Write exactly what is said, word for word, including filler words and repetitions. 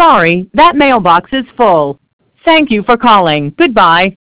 sorry, that mailbox is full. Thank you for calling. Goodbye.